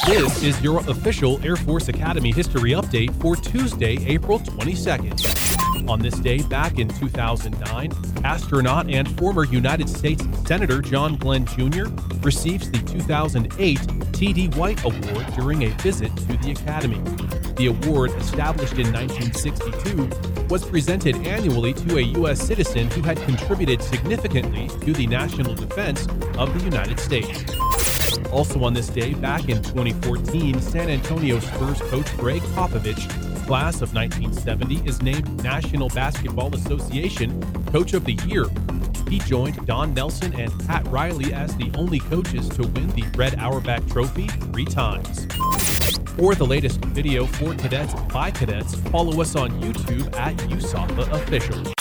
This is your official Air Force Academy history update for Tuesday, April 22nd. On this day back in 2009, astronaut and former United States Senator John Glenn Jr. receives the 2008 T.D. White Award during a visit to the Academy. The award, established in 1962, was presented annually to a U.S. citizen who had contributed significantly to the national defense of the United States. Also on this day, back in 2014, San Antonio Spurs coach Greg Popovich, class of 1970, is named National Basketball Association Coach of the Year. He joined Don Nelson and Pat Riley as the only coaches to win the Red Auerbach Trophy 3 times. For the latest video for cadets by cadets, follow us on YouTube at USAPA Official.